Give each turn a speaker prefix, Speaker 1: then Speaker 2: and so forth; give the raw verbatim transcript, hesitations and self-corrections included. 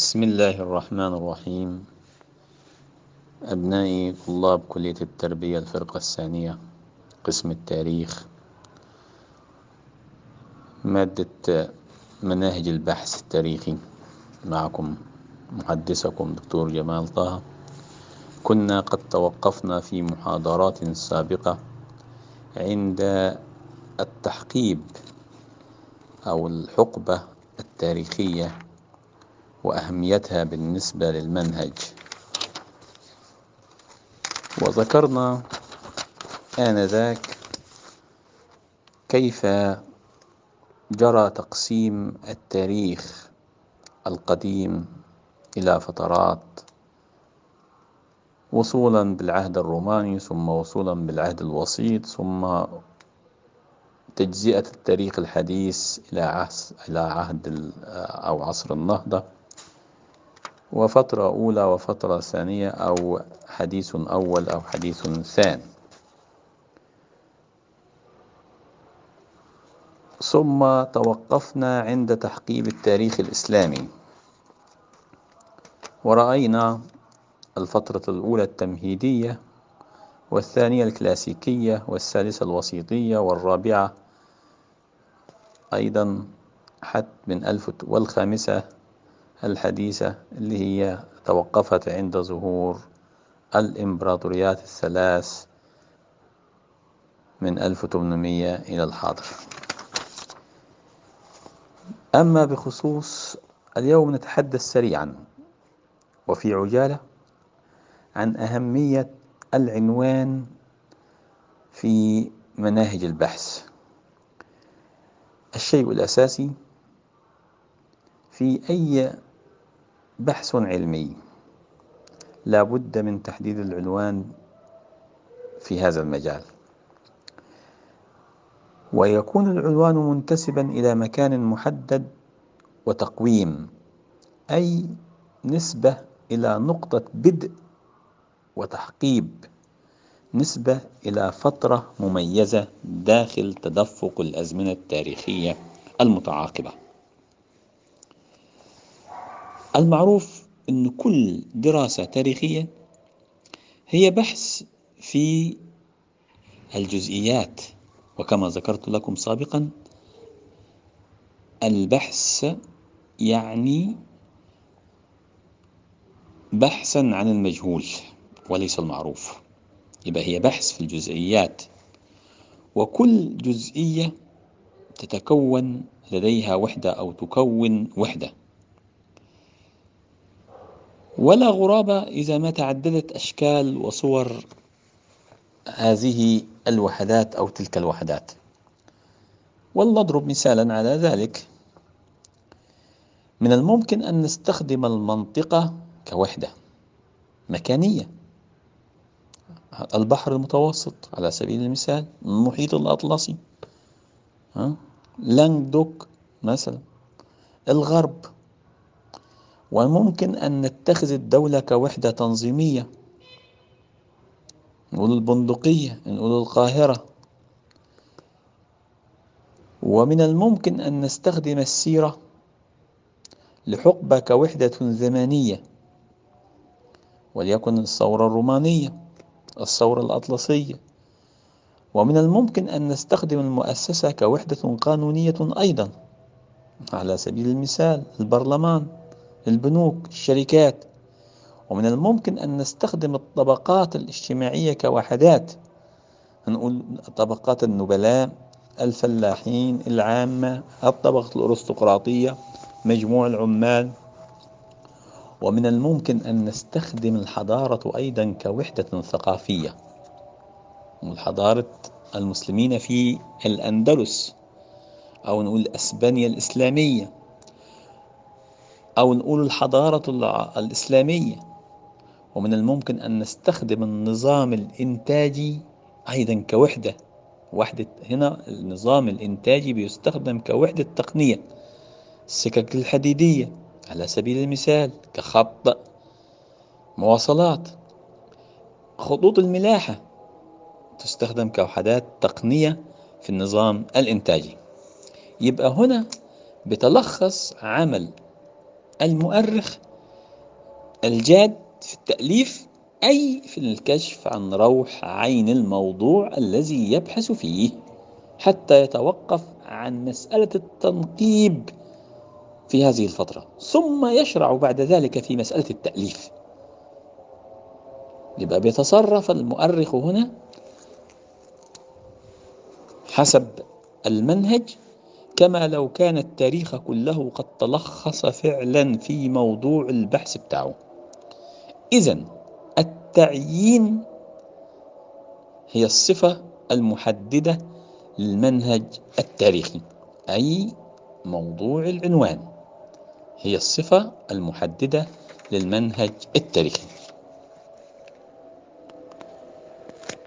Speaker 1: بسم الله الرحمن الرحيم. أبنائي طلاب كلية التربية الفرقة الثانية قسم التاريخ، مادة مناهج البحث التاريخي، معكم محدثكم دكتور جمال طه. كنا قد توقفنا في محاضرات سابقة عند التحقيب أو الحقبة التاريخية وأهميتها بالنسبة للمنهج، وذكرنا آنذاك كيف جرى تقسيم التاريخ القديم إلى فترات، وصولا بالعهد الروماني، ثم وصولا بالعهد الوسيط، ثم تجزئة التاريخ الحديث إلى إلى عهد أو عصر النهضة، وفترة أولى وفترة ثانية أو حديث أول أو حديث ثاني. ثم توقفنا عند تحقيب التاريخ الإسلامي، ورأينا الفترة الأولى التمهيدية، والثانية الكلاسيكية، والثالثة الوسيطية، والرابعة أيضا حتى من ألف، والخامسة الحديثة اللي هي توقفت عند ظهور الإمبراطوريات الثلاث من ألف وثمانمائة إلى الحاضر. أما بخصوص اليوم نتحدث سريعا وفي عجالة عن أهمية العنوان في مناهج البحث. الشيء الأساسي في أي بحث علمي لا بد من تحديد العنوان في هذا المجال، ويكون العنوان منتسبا إلى مكان محدد وتقويم، أي نسبة إلى نقطة بدء وتحقيب، نسبة إلى فترة مميزة داخل تدفق الأزمنة التاريخية المتعاقبة. المعروف أن كل دراسة تاريخية هي بحث في الجزئيات، وكما ذكرت لكم سابقا البحث يعني بحثا عن المجهول وليس المعروف، يبقى هي بحث في الجزئيات، وكل جزئية تتكون لديها وحدة أو تكون وحدة، ولا غرابة إذا ما تعددت أشكال وصور هذه الوحدات أو تلك الوحدات. ولنضرب مثالا على ذلك. من الممكن أن نستخدم المنطقة كوحدة مكانية، البحر المتوسط على سبيل المثال، المحيط الأطلسي، لانجدوك مثلا، الغرب. وممكن أن نتخذ الدولة كوحدة تنظيمية، نقول البندقية، نقول القاهرة. ومن الممكن أن نستخدم السيرة لحقبة كوحدة زمنية، وليكن الثورة الرومانية، الثورة الأطلسية. ومن الممكن أن نستخدم المؤسسة كوحدة قانونية أيضا، على سبيل المثال البرلمان، البنوك، الشركات. ومن الممكن أن نستخدم الطبقات الاجتماعية كوحدات، نقول طبقات النبلاء، الفلاحين، العامة، الطبقة الأرستقراطية، مجموع العمال. ومن الممكن أن نستخدم الحضارة أيضا كوحدة ثقافية، حضارة المسلمين في الأندلس، أو نقول أسبانيا الإسلامية، أو نقول الحضارة الإسلامية. ومن الممكن أن نستخدم النظام الإنتاجي أيضا كوحدة، وحدة. هنا النظام الإنتاجي بيستخدم كوحدة تقنية، السكك الحديدية على سبيل المثال كخط مواصلات، خطوط الملاحة تستخدم كوحدات تقنية في النظام الإنتاجي. يبقى هنا بتلخص عمل المؤرخ الجاد في التأليف أي في الكشف عن روح عين الموضوع الذي يبحث فيه، حتى يتوقف عن مسألة التنقيب في هذه الفترة، ثم يشرع بعد ذلك في مسألة التأليف. يبقى بيتصرف المؤرخ هنا حسب المنهج كما لو كان التاريخ كله قد تلخص فعلا في موضوع البحث بتاعه. إذن التعيين هي الصفة المحددة للمنهج التاريخي، أي موضوع العنوان هي الصفة المحددة للمنهج التاريخي.